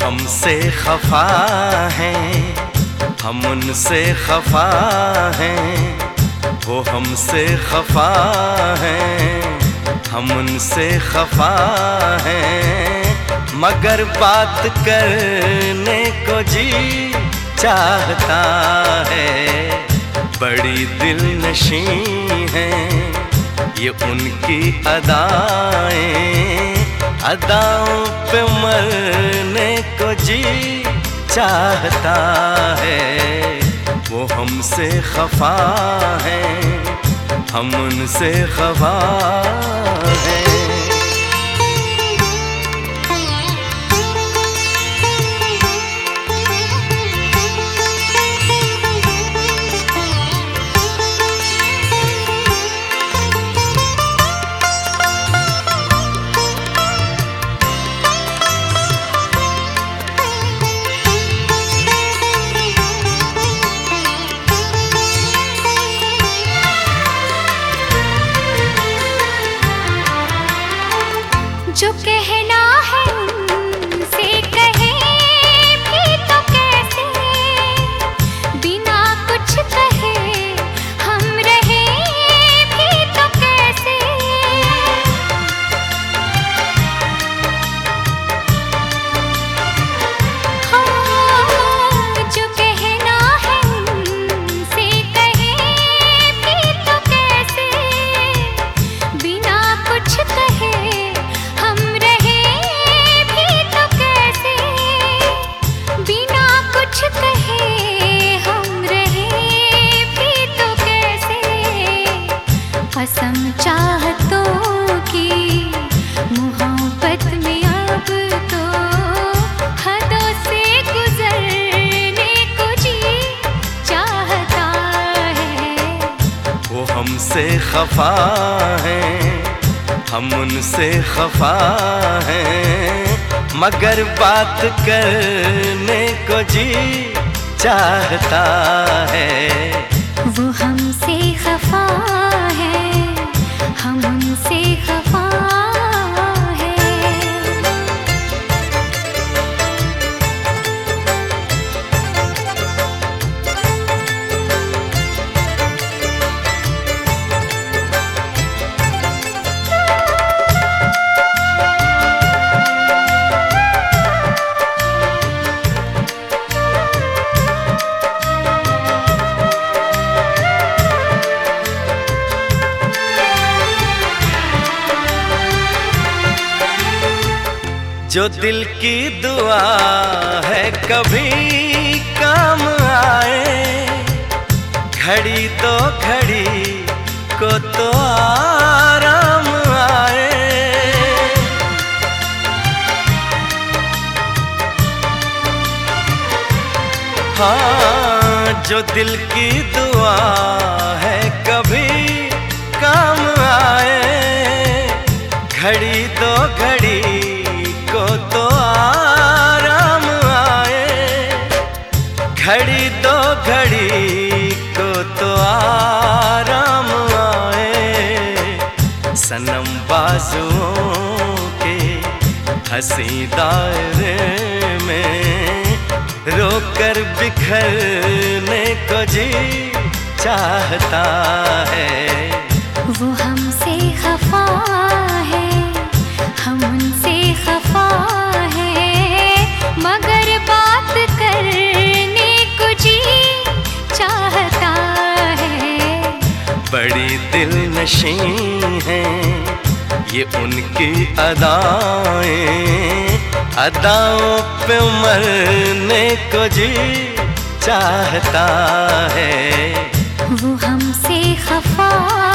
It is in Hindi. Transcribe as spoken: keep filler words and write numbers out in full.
हमसे खफा हैं, हम उनसे खफा हैं। वो हमसे खफा हैं, हम उनसे खफा हैं। मगर बात करने को जी चाहता है। बड़ी दिलनशी हैं ये उनकी अदाएं, अदाओं पे मरने को जी चाहता है। वो हमसे खफा हैं, हम उनसे खफा हैं। जो कहना है उनसे कहे भी तो कैसे, बिना कुछ कहे हम रहे भी तो कैसे। हाँ, जो कहना है उनसे कहे भी तो कैसे, बिना कुछ कहे कसम चाहतों की मोहब्बत में अब तो हदों से गुजरने को जी चाहता है। वो हमसे खफा हैं, हम उनसे खफा हैं। मगर बात करने को जी चाहता है। वो हमसे खफा है, हम उनसे खफा है। जो दिल की दुआ है कभी काम आए, घड़ी तो घड़ी को तो आराम आए। हाँ, जो दिल की दुआ है कभी काम आए, घड़ी तो घड़ी को तो आराम आए। घड़ी दो घड़ी को तो आराम आए। सनम बाजुओं के हंसी दायरे में रोकर बिखरने को जी चाहता है। वो हमसे खफा है, हम उनसे खफा है। मगर बात करने को जी चाहता है। बड़ी दिलनशी हैं ये उनकी अदाएं, अदाओं पे मरने को जी चाहता है। वो हमसे खफा